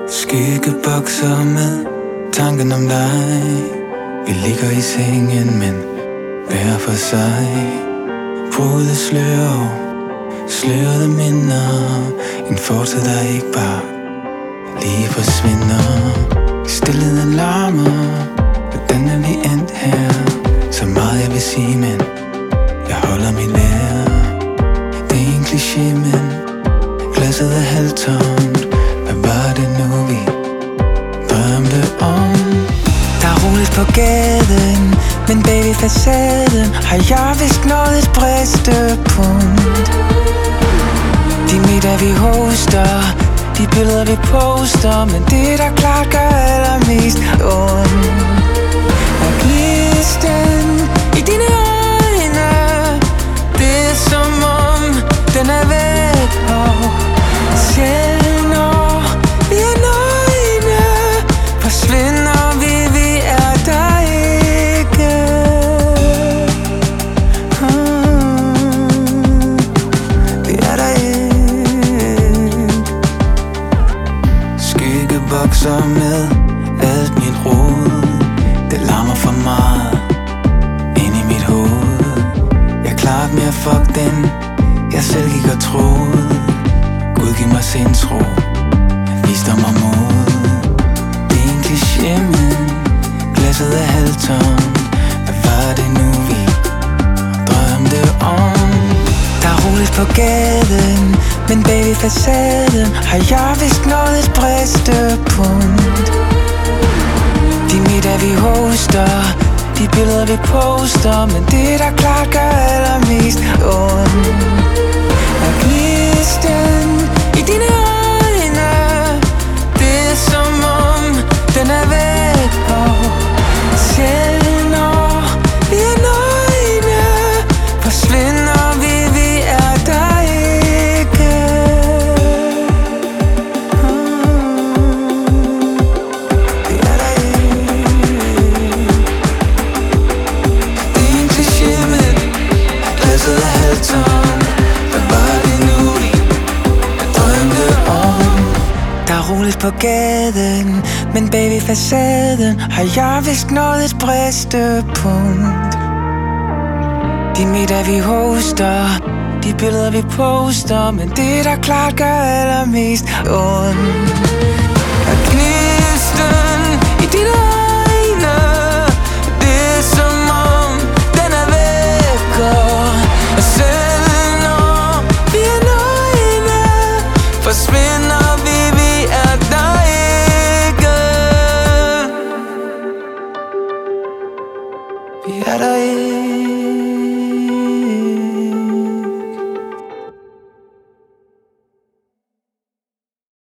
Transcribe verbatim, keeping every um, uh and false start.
Skyggebokser med tanken om dig. Vi ligger i sengen, men hver for sig. Brudte slør, slørede minder. En fortid, der ikke bare lige forsvinder. Stilheden larmer. Hvordan er vi endt her? Så meget jeg vil sige, men jeg holder mit vejr. Det er en kliché, men glasset er halvtomt. Hvad var det nu, vi drømte om? Der er roligt på gaden, men bag ved facaden har jeg vist nået et bristepunkt. De middag vi hoster, de billeder vi poster, men det der klart gør allermest ondt er gnisten i dine øjne. Det er som om den er væk, og selv når vi er nøgne, forsvinder vi, vi er der ikke. hmm, Vi er der ikke. Skyggebokser med alt mit rod. Det larmer for meget ind i mit hoved. Jeg er klart mere fuck den jeg selv gik og troede. Gud giv mig sindsro, visdom og mod. Det er en kliché, men glasset er halvtomt. Hvad var det nu vi drømte om? Der er roligt på gaden, men bag ved facaden har jeg vist nået et bristepunkt. De middag vi hoster, de billeder vi poster, men det der klart gør allermest ondt er gnisten i dine øjne. Det er som om den er væk, og selv når vi er nøgne, forsvinder vi, vi er der ikke. Vi er der ikke. Det er en kliché, men glasset er halvtomt. Hvad var det nu, vi drømte om? Der er roligt på gaden, men bag ved facaden har jeg vist nået et bristepunkt. De middag vi hoster, de billeder vi poster, men det der klart gør allermest ondt er gnisten i dine øjne. Det er som om den er væk, og selv når vi er nøgne, forsvinder vi, vi er der ikke. Vi er der ikke.